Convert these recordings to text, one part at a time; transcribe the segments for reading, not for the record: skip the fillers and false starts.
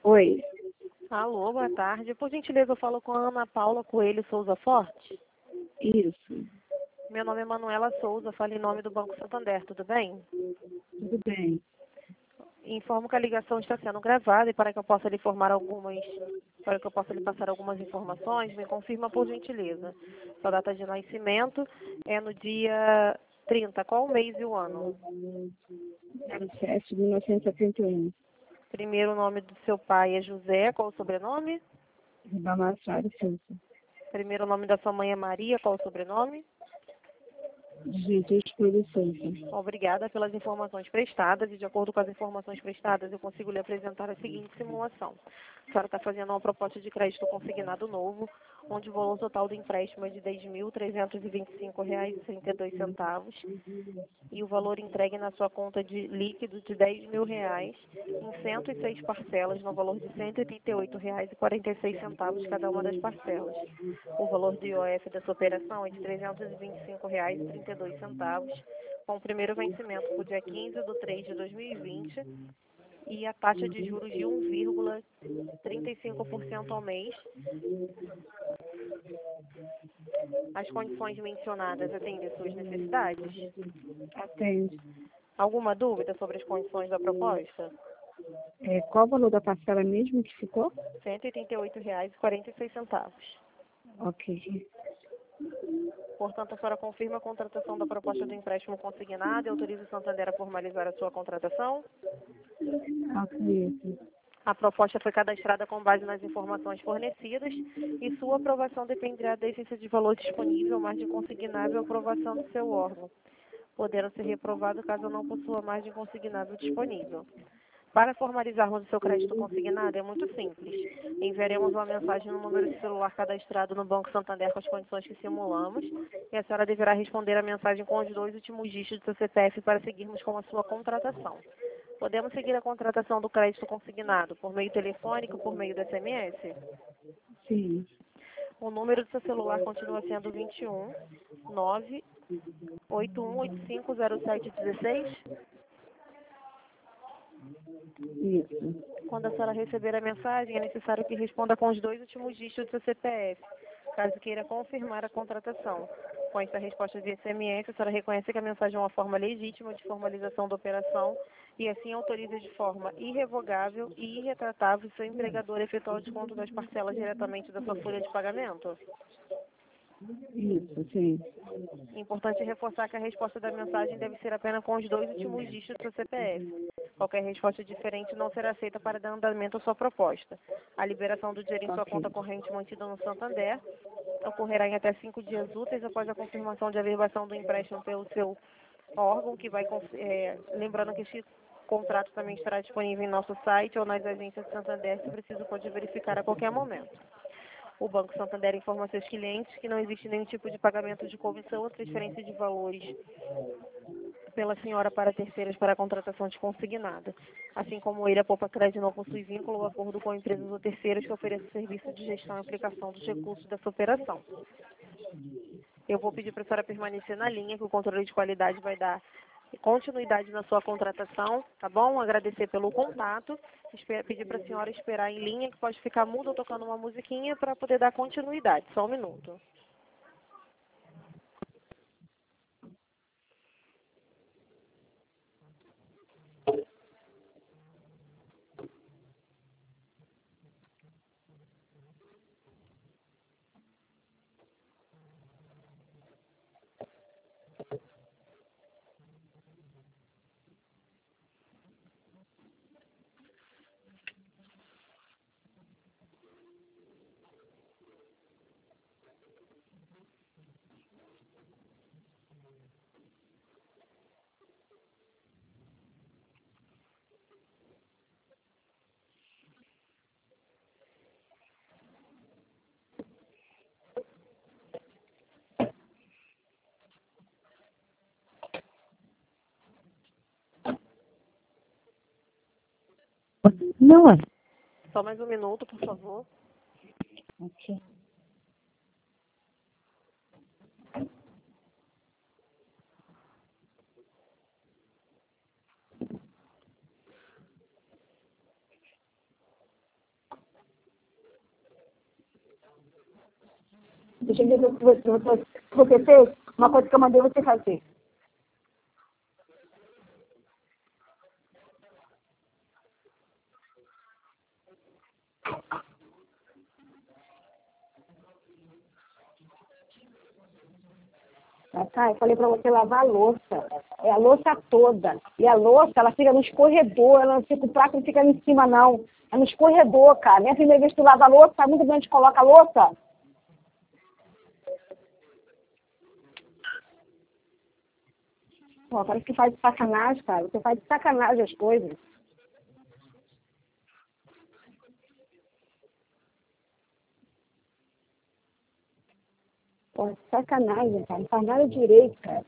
Oi, Alô, boa tarde. Por gentileza, eu falo com a Ana Paula Coelho Souza Forte. isso, Meu nome é Manuela Souza, falo em nome do Banco Santander, tudo bem? tudo bem. Informo que a ligação está sendo gravada e para que eu possa lhe passar algumas informações, me confirma por gentileza. Sua data de nascimento é no dia 30. Qual o mês e o ano? 07 de 1971, Primeiro nome do seu pai é José, qual o sobrenome? Ribamar Soares Souza, Primeiro nome da sua mãe é Maria, qual o sobrenome? Jesus Cruz Souza. Obrigada pelas informações prestadas e, de acordo com as informações prestadas, eu consigo lhe apresentar a seguinte simulação. A senhora está fazendo uma proposta de crédito consignado novo, onde o valor total do empréstimo é de R$ 10.325,32 e o valor entregue na sua conta de líquido de R$ 10.000 em 106 parcelas no valor de R$ 138,46 cada uma das parcelas. O valor do IOF dessa operação é de R$ 325,32, com o primeiro vencimento no dia 15/3/2020 e a taxa de juros de 1,35% ao mês. As condições mencionadas atendem às suas necessidades? Atende. Alguma dúvida sobre as condições da proposta? Qual o valor da parcela mesmo que ficou? R$ 188,46. Ok. Portanto, a senhora confirma a contratação da proposta do empréstimo consignado e autoriza o Santander a formalizar a sua contratação? Acredito. A proposta foi cadastrada com base nas informações fornecidas e sua aprovação dependerá da essência de valor disponível, margem consignável e aprovação do seu órgão, podendo ser reprovado caso não possua margem consignável disponível. Para formalizarmos o seu crédito consignado é muito simples. Enviaremos uma mensagem no número de celular cadastrado no Banco Santander com as condições que simulamos e a senhora deverá responder a mensagem com os 2 últimos dígitos do seu CPF para seguirmos com a sua contratação. Podemos seguir a contratação do crédito consignado por meio telefônico ou por meio do SMS? Sim. O número do seu celular continua sendo 21 981850716. Isso. Quando a senhora receber a mensagem, é necessário que responda com os 2 últimos dígitos do seu CPF, caso queira confirmar a contratação. Com essa resposta de SMS, a senhora reconhece que a mensagem é uma forma legítima de formalização da operação e assim autoriza de forma irrevogável e irretratável seu empregador a efetuar o desconto das parcelas diretamente da sua folha de pagamento. Isso, sim. É importante reforçar que a resposta da mensagem deve ser apenas com os 2 últimos dígitos do seu CPF. Qualquer resposta diferente não será aceita para dar andamento à sua proposta. A liberação do dinheiro em sua Ok. conta corrente mantida no Santander ocorrerá em até 5 dias úteis após a confirmação de averbação do empréstimo pelo seu órgão, que vai, lembrando que este contrato também estará disponível em nosso site ou nas agências de Santander, se preciso pode verificar a qualquer momento. O Banco Santander informa seus clientes que não existe nenhum tipo de pagamento de comissão ou transferência de valores pela senhora para terceiras para a contratação de consignada. Assim como ele, a Poupa Crédito não possui vínculo ou acordo com empresas ou terceiras que ofereçam serviço de gestão e aplicação dos recursos dessa operação. Eu vou pedir para a senhora permanecer na linha, que o controle de qualidade vai dar continuidade na sua contratação, tá bom? Agradecer pelo contato, pedir para a senhora esperar em linha, que pode ficar mudo ou tocando uma musiquinha para poder dar continuidade. Só um minuto. Não é. Só mais um minuto, por favor. Ok. Deixa eu ver o que você fez. Uma coisa que eu mandei você fazer. Tá, eu falei pra você lavar a louça. É a louça toda. E a louça, ela fica no escorredor. Ela não fica, o prato não fica em cima, não. É no escorredor, cara. Minha primeira vez que tu lava a louça, sabe muito bem onde coloca a louça? Pô, parece que faz de sacanagem, cara. Você faz de sacanagem as coisas. Pô, sacanagem, cara. Não faz nada direito, cara.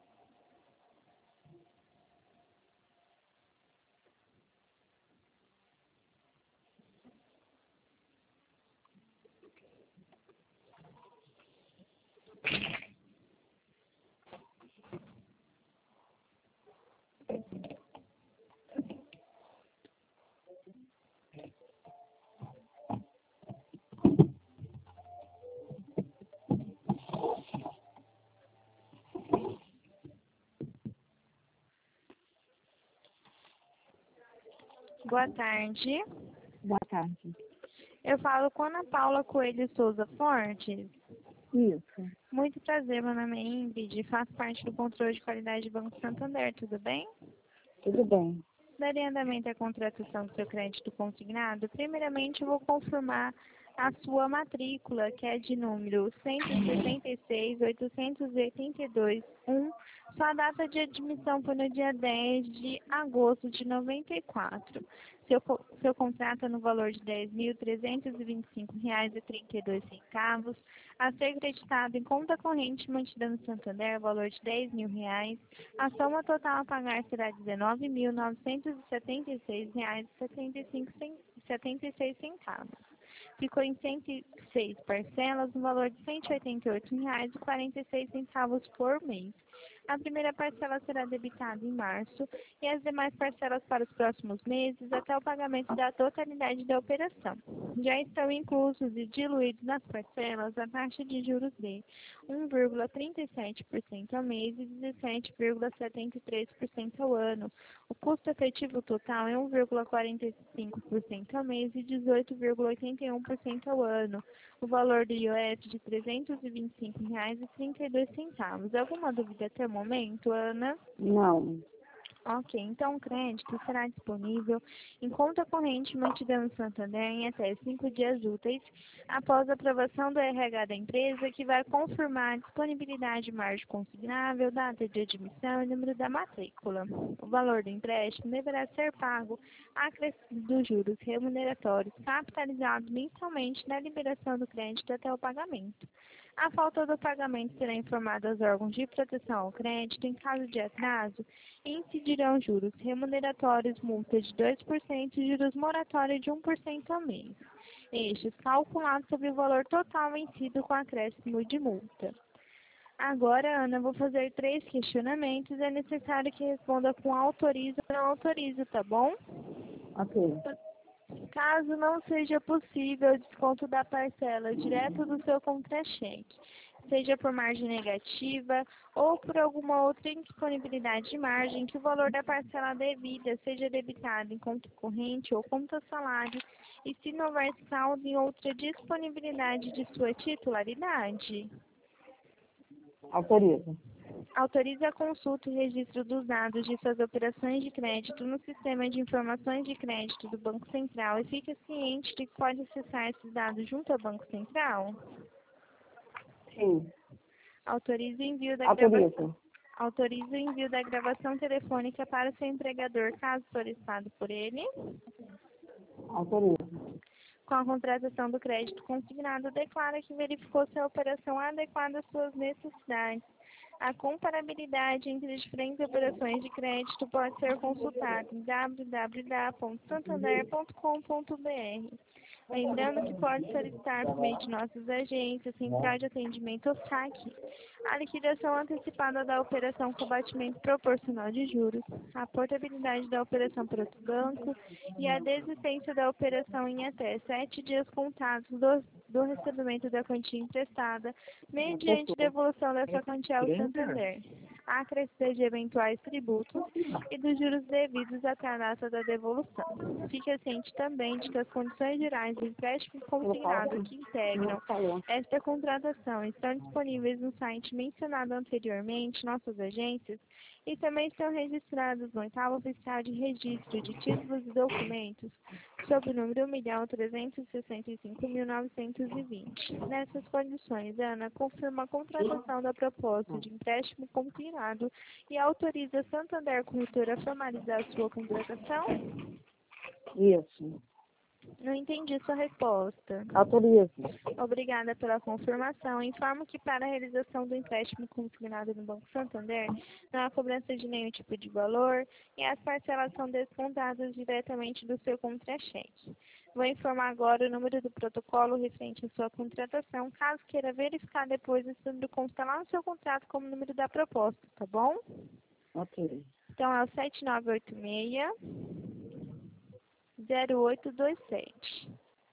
Boa tarde. Boa tarde. Eu falo com Ana Paula Coelho Souza Fortes. Isso. Muito prazer, meu nome é Ingrid, faço parte do controle de qualidade do Banco Santander, tudo bem? Tudo bem. Daria andamento à contratação do seu crédito consignado? Primeiramente, eu vou confirmar a sua matrícula, que é de número 166.882.1. Sua data de admissão foi no dia 10 de agosto de 94. Seu contrato é no valor de R$ 10.325,32, a ser creditado em conta corrente mantida no Santander, valor de R$ 10.000. A soma total a pagar será R$ 19.976,76. Ficou em 106 parcelas, no valor de R$ 188,46 por mês. A primeira parcela será debitada em março e as demais parcelas para os próximos meses até o pagamento da totalidade da operação. Já estão inclusos e diluídos nas parcelas a taxa de juros de 1,37% ao mês e 17,73% ao ano. O custo efetivo total é 1,45% ao mês e 18,81% ao ano. O valor do IOF de R$ 325,32. Alguma dúvida até o momento, Ana? Não. Ok, então o crédito será disponível em conta corrente mantida no Santander em até 5 dias úteis após a aprovação do RH da empresa, que vai confirmar a disponibilidade de margem consignável, data de admissão e número da matrícula. O valor do empréstimo deverá ser pago acrescido dos juros remuneratórios capitalizados mensalmente na liberação do crédito até o pagamento. A falta do pagamento será informada aos órgãos de proteção ao crédito. Em caso de atraso, incidirão juros remuneratórios, multa de 2% e juros moratórios de 1% ao mês. Estes calculados sobre o valor total vencido com acréscimo de multa. Agora, Ana, vou fazer 3 questionamentos. É necessário que responda com autorizo ou não autorizo, tá bom? Ok. Caso não seja possível o desconto da parcela direto do seu contra-cheque, seja por margem negativa ou por alguma outra indisponibilidade de margem, que o valor da parcela devida seja debitado em conta corrente ou conta salário, e se não houver saldo em outra disponibilidade de sua titularidade. Autoriza. Autoriza a consulta e registro dos dados de suas operações de crédito no Sistema de Informações de Crédito do Banco Central e fica ciente de que pode acessar esses dados junto ao Banco Central? Sim. Autoriza o envio da Autoriza. Autoriza o envio da gravação telefônica para o seu empregador, caso solicitado por ele. Autoriza. Com a contratação do crédito consignado, declara que verificou se a operação adequada às suas necessidades. A comparabilidade entre as diferentes operações de crédito pode ser consultada em www.santander.com.br. Lembrando que pode solicitar por meio de nossas agências, central de atendimento ou saque, a liquidação antecipada da operação com batimento proporcional de juros, a portabilidade da operação para outro banco e a desistência da operação em até 7 dias contados do recebimento da quantia emprestada, mediante devolução dessa quantia ao Santander, a acrescida de eventuais tributos e dos juros devidos até a data da devolução. Fique ciente também de que as condições gerais do empréstimo consignado que integram esta contratação estão disponíveis no site mencionado anteriormente, nossas agências, e também estão registrados no 8º Oficial de Registro de Títulos e Documentos, sob o número 1.365.920. Nessas condições, Ana confirma a contratação da proposta de empréstimo consignado e autoriza a Santander Corretora a formalizar a sua contratação? Isso. Não entendi sua resposta. Autorizo. Obrigada pela confirmação. Informo que para a realização do empréstimo consignado no Banco Santander, não há cobrança de nenhum tipo de valor e as parcelas são descontadas diretamente do seu contra-cheque. Vou informar agora o número do protocolo referente à sua contratação, caso queira verificar depois esse número constar lá no seu contrato como número da proposta, tá bom? Ok. Então é o 7986-0827.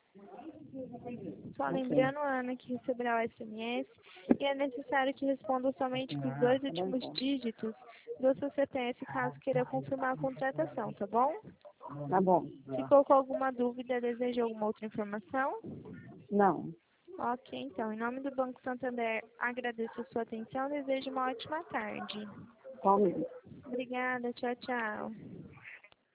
Só lembrando, Ana, que receberá o SMS e é necessário que responda somente com os 2 últimos dígitos do seu CPF, caso queira confirmar a contratação, tá bom? Tá bom. Ficou com alguma dúvida, deseja alguma outra informação? Não. Ok, então, em nome do Banco Santander, agradeço a sua atenção e desejo uma ótima tarde. Somente. Obrigada, tchau, tchau.